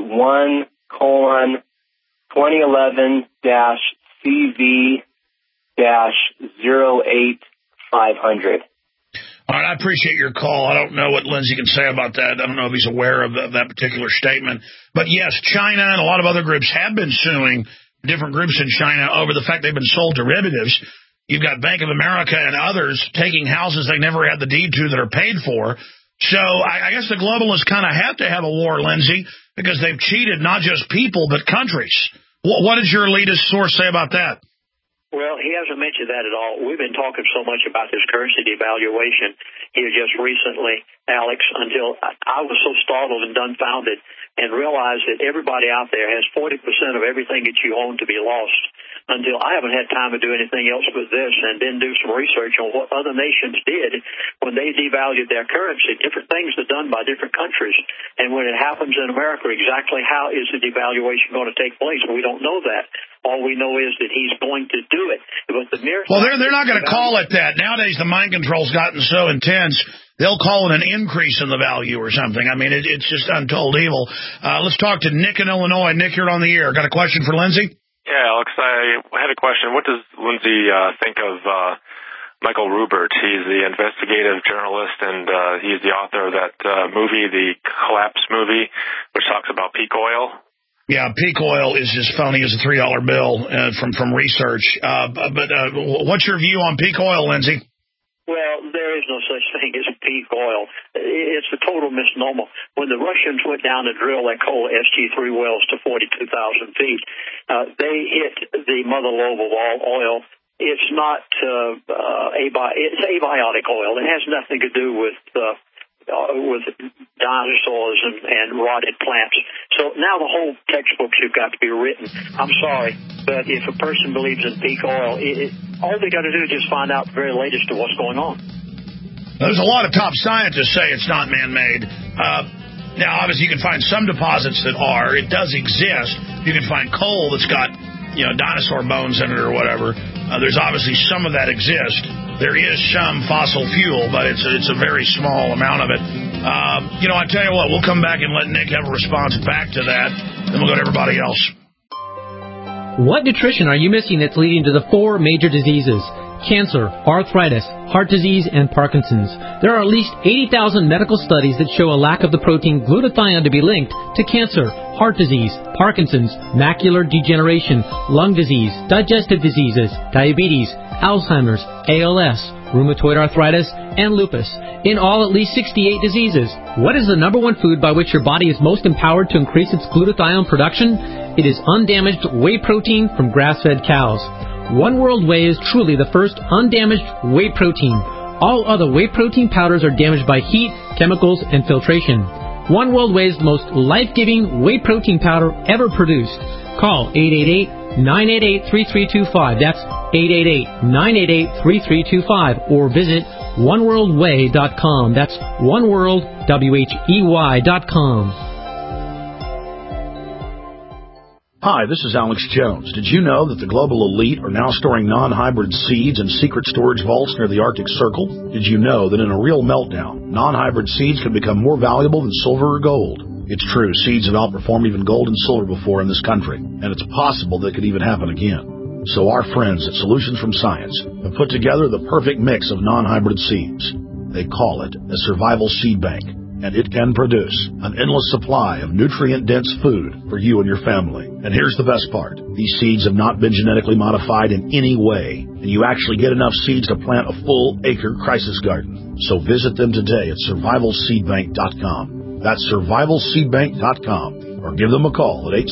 1:2011-CV-08500. All right, I appreciate your call. I don't know what Lindsay can say about that. I don't know if he's aware of that particular statement. But, yes, China and a lot of other groups have been suing different groups in China over the fact they've been sold derivatives. You've got Bank of America and others taking houses they never had the deed to that are paid for. So I guess the globalists kind of have to have a war, Lindsay, because they've cheated not just people but countries. What does your elitist source say about that? Well, he hasn't mentioned that at all. We've been talking so much about this currency devaluation here just recently, Alex, until I was so startled and dumbfounded and realized that everybody out there has 40% of everything that you own to be lost, until I haven't had time to do anything else with this and then do some research on what other nations did when they devalued their currency. Different things are done by different countries. And when it happens in America, exactly how is the devaluation going to take place? We don't know that. All we know is that he's going to do it. But the mere they're not going to call it that. Nowadays, the mind control's gotten so intense, they'll call it an increase in the value or something. I mean, it's just untold evil. Let's talk to Nick in Illinois. Nick, you're on the air. Got a question for Lindsay? Yeah, Alex, I had a question. What does Lindsay think of Michael Rupert? He's the investigative journalist, and he's the author of that movie, the Collapse movie, which talks about peak oil. Yeah, peak oil is as phony as a $3 bill from research. But what's your view on peak oil, Lindsay? Well, there is no such thing as peak oil. It's a total misnomer. When the Russians went down to drill their coal SG-3 wells to 42,000 feet, they hit the mother lobe of all oil. It's not it's abiotic oil. It has nothing to do with dinosaurs and rotted plants. So now the whole textbooks have got to be written. I'm sorry, but if a person believes in peak oil, all they got to do is just find out the very latest of what's going on. There's a lot of top scientists say it's not man-made. Now, obviously, you can find some deposits that are. It does exist. You can find coal that's got, dinosaur bones in it or whatever. There's obviously some of that exist. There is some fossil fuel, but it's a very small amount of it. I tell you what, we'll come back and let Nick have a response back to that. Then we'll go to everybody else. What nutrition are you missing that's leading to the 4 major diseases? Cancer, arthritis, heart disease, and Parkinson's. There are at least 80,000 medical studies that show a lack of the protein glutathione to be linked to cancer, heart disease, Parkinson's, macular degeneration, lung disease, digestive diseases, diabetes, Alzheimer's, ALS, rheumatoid arthritis, and lupus. In all, at least 68 diseases. What is the number one food by which your body is most empowered to increase its glutathione production? It is undamaged whey protein from grass-fed cows. One World Whey is truly the first undamaged whey protein. All other whey protein powders are damaged by heat, chemicals, and filtration. One World Whey is the most life-giving whey protein powder ever produced. Call 888-988-3325. That's 888-988-3325. Or visit oneworldwhey.com. That's oneworldwhey.com. Hi, this is Alex Jones. Did you know that the global elite are now storing non-hybrid seeds in secret storage vaults near the Arctic Circle? Did you know that in a real meltdown, non-hybrid seeds can become more valuable than silver or gold? It's true, seeds have outperformed even gold and silver before in this country, and it's possible that could even happen again. So our friends at Solutions from Science have put together the perfect mix of non-hybrid seeds. They call it a survival seed bank, and it can produce an endless supply of nutrient-dense food for you and your family. And here's the best part. These seeds have not been genetically modified in any way, and you actually get enough seeds to plant a full-acre crisis garden. So visit them today at survivalseedbank.com. That's survivalseedbank.com. Or give them a call at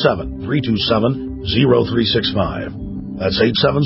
877-327-0365. That's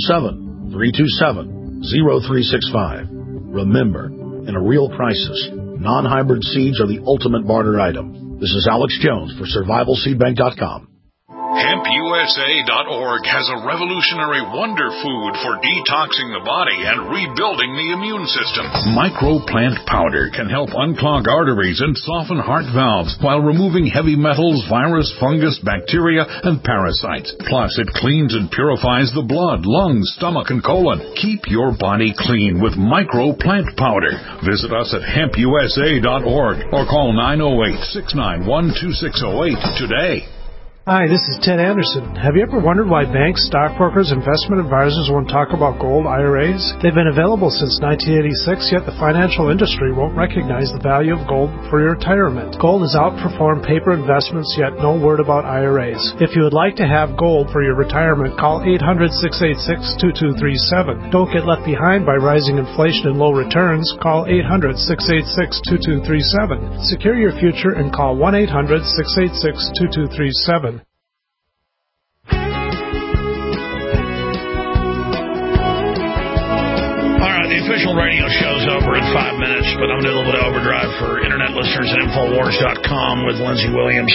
877-327-0365. Remember, in a real crisis, non-hybrid seeds are the ultimate barter item. This is Alex Jones for survivalseedbank.com. HempUSA.org has a revolutionary wonder food for detoxing the body and rebuilding the immune system. Microplant powder can help unclog arteries and soften heart valves while removing heavy metals, virus, fungus, bacteria, and parasites. Plus, it cleans and purifies the blood, lungs, stomach, and colon. Keep your body clean with Microplant powder. Visit us at HempUSA.org or call 908-691-2608 today. Hi, this is Ted Anderson. Have you ever wondered why banks, stockbrokers, investment advisors won't talk about gold IRAs? They've been available since 1986, yet the financial industry won't recognize the value of gold for your retirement. Gold has outperformed paper investments, yet no word about IRAs. If you would like to have gold for your retirement, call 800-686-2237. Don't get left behind by rising inflation and low returns. Call 800-686-2237. Secure your future and call 1-800-686-2237. the official radio show's over in 5 minutes, but I'm going to do a little bit of overdrive for Internet listeners at Infowars.com with Lindsey Williams.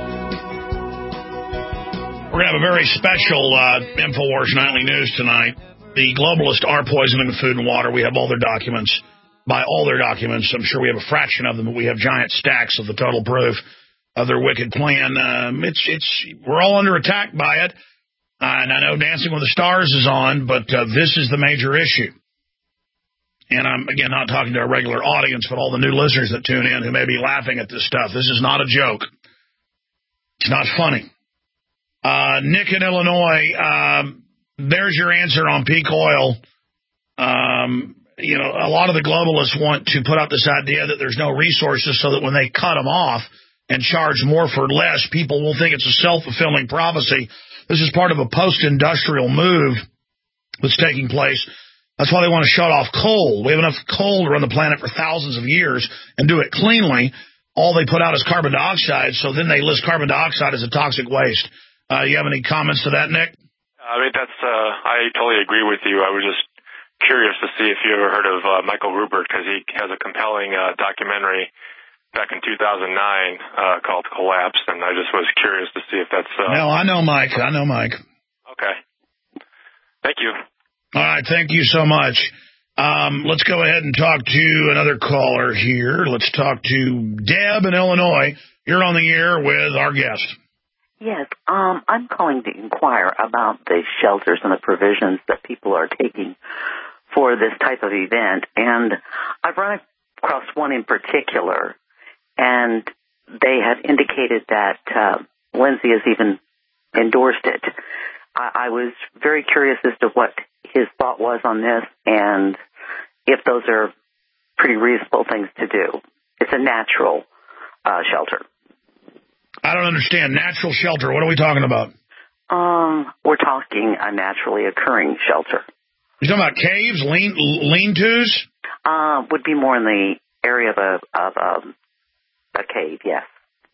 We're going to have a very special Infowars Nightly News tonight. The globalists are poisoning the food and water. We have all their documents. By all their documents, I'm sure we have a fraction of them, but we have giant stacks of the total proof of their wicked plan. We're all under attack by it. And I know Dancing with the Stars is on, but this is the major issue. And I'm, again, not talking to a regular audience, but all the new listeners that tune in who may be laughing at this stuff. This is not a joke. It's not funny. Nick in Illinois, there's your answer on peak oil. A lot of the globalists want to put up this idea that there's no resources so that when they cut them off and charge more for less, people will think it's a self-fulfilling prophecy. This is part of a post-industrial move that's taking place. That's why they want to shut off coal. We have enough coal to run the planet for thousands of years and do it cleanly. All they put out is carbon dioxide, so then they list carbon dioxide as a toxic waste. You have any comments to that, Nick? I mean, I totally agree with you. I was just curious to see if you ever heard of Michael Rupert, because he has a compelling documentary back in 2009 called Collapse, and I just was curious to see if that's... No, I know Mike. Okay. Thank you. All right, thank you so much. Let's go ahead and talk to another caller here. Let's talk to Deb in Illinois. You're on the air with our guest. Yes, I'm calling to inquire about the shelters and the provisions that people are taking for this type of event. And I've run across one in particular, and they have indicated that Lindsey has even endorsed it. I was very curious as to what his thought was on this and if those are pretty reasonable things to do. It's a natural shelter. I don't understand. Natural shelter. What are we talking about? We're talking a naturally occurring shelter. You're talking about caves, lean-tos? Would be more in the area of a cave, yes.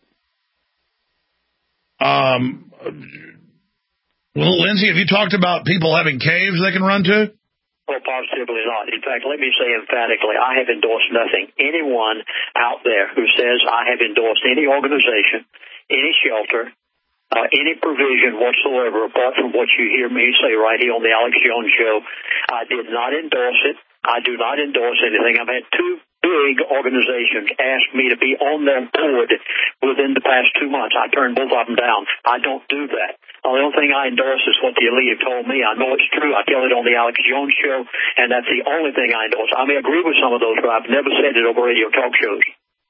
Well, Lindsey, have you talked about people having caves they can run to? Well, positively not. In fact, let me say emphatically, I have endorsed nothing. Anyone out there who says I have endorsed any organization, any shelter, any provision whatsoever, apart from what you hear me say right here on the Alex Jones Show, I did not endorse it. I do not endorse anything. I've had two big organizations ask me to be on their board within the past 2 months. I turned both of them down. I don't do that. The only thing I endorse is what the elite have told me. I know it's true. I tell it on the Alex Jones Show, and that's the only thing I endorse. I may agree with some of those, but I've never said it over radio talk shows.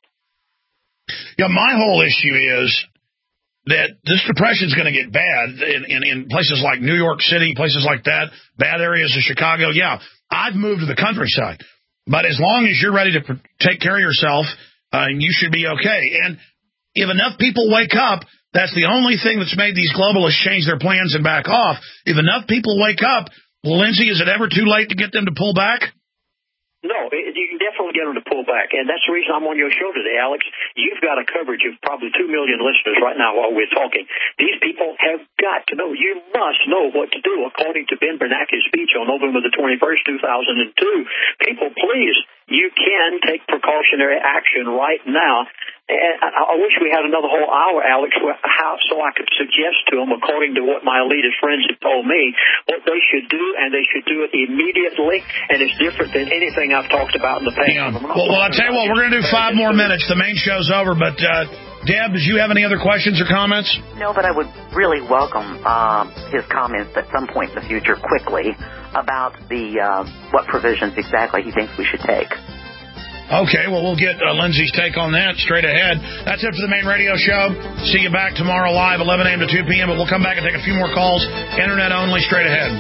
Yeah, my whole issue is that this depression is going to get bad in places like New York City, places like that, bad areas of Chicago. Yeah, I've moved to the countryside, but as long as you're ready to take care of yourself, you should be okay. And if enough people wake up, that's the only thing that's made these globalists change their plans and back off. If enough people wake up, Lindsey, is it ever too late to get them to pull back? No, you can definitely get them to pull back, and that's the reason I'm on your show today, Alex. You've got a coverage of probably 2 million listeners right now while we're talking. These people have got to know. You must know what to do, according to Ben Bernanke's speech on November the 21st, 2002. People, please, you can take precautionary action right now. And I wish we had another whole hour, Alex, so I could suggest to them, according to what my elitist friends have told me, what they should do, and they should do it immediately, and it's different than anything I've talked about in the past. Yeah. Well, I'll tell you what, we're going to do 5 more minutes. The main show's over, but Deb, did you have any other questions or comments? No, but I would really welcome his comments at some point in the future quickly about what provisions exactly he thinks we should take. Okay, well, we'll get Lindsey's take on that straight ahead. That's it for the main radio show. See you back tomorrow live, 11 a.m. to 2 p.m., but we'll come back and take a few more calls. Internet only, straight ahead.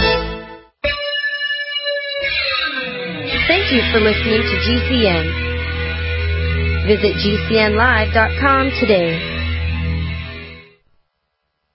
Thank you for listening to GCN. Visit GCNlive.com today.